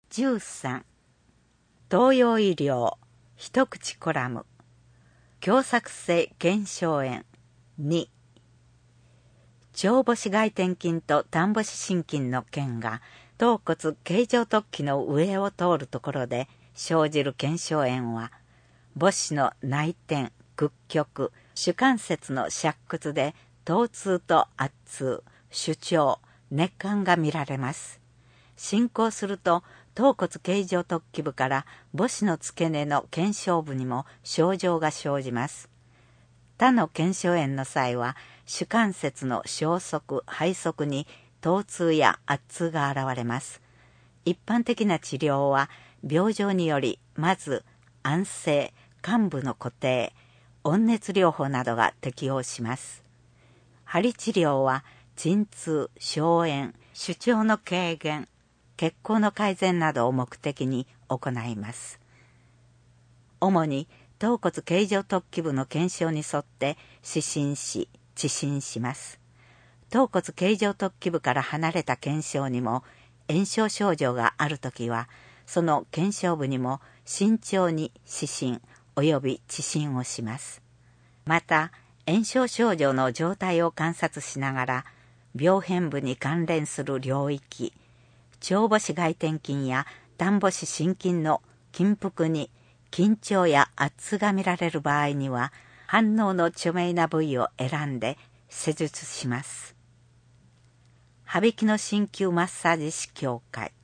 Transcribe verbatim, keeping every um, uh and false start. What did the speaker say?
じゅうさん東洋医療一口コラム狭窄性腱鞘炎に腸母子外転筋と端母子心筋の腱が頭骨形状突起の上を通るところで生じる腱鞘炎は母子の内転、屈曲、主関節の尺屈で疼痛と圧痛、主張、熱感が見られます。進行すると頭骨形状突起部から母子の付け根の腱鞘部にも症状が生じます。他の腱鞘炎の際は主関節の小側、背側に疼痛や圧痛が現れます。一般的な治療は病状によりまず安静、患部の固定、温熱療法などが適用します。針治療は鎮痛、消炎、主張の軽減、血行の改善などを目的に行います。主に頭骨形状突起部の腱鞘に沿って視診し、治診します。頭骨形状突起部から離れた腱鞘にも炎症症状があるときは、その腱鞘部にも慎重に視診及び治診をします。また、炎症症状の状態を観察しながら、病変部に関連する領域、腸母子外転筋や端母子心筋の筋腹に緊張や圧が見られる場合には、反応の著名な部位を選んで施術します。羽曳野鍼灸マッサージ師協会